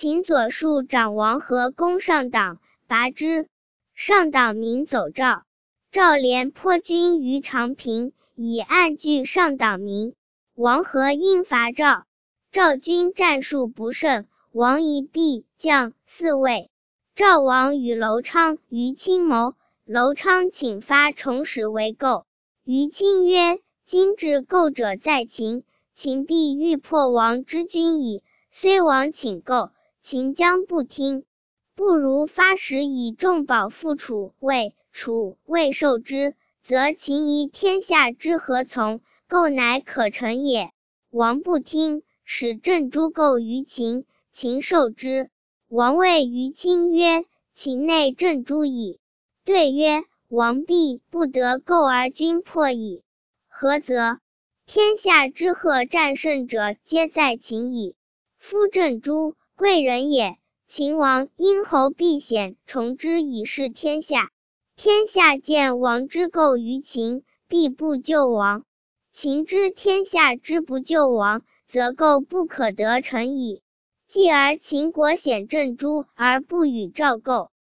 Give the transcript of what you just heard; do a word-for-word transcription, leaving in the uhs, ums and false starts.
秦左庶长王和攻上党，拔之。上党民走赵。赵连颇军于长平，以暗拒上党民。王和因伐赵，赵军战术不胜，王以必将四位。赵王与楼昌、于亲谋，楼昌请发重使为构。于亲曰：今至构者在秦，秦必欲破王之军矣。虽王请构，秦将不听，不如发使以重宝复楚、魏。楚、魏受之，则秦夷天下之何从？构乃可成也。王不听，使郑诸构于秦，秦受之。王谓于亲曰：秦内郑诸矣。对曰：王必不得构而君破矣。何则？天下之贺战胜者，皆在秦矣。夫郑诸，贵人也。秦王因侯避险，从之以示天下。天下见王之构于秦，必不救王。秦知天下之不救王，则构不可得成矣。继而秦国显郑诸而不与赵构。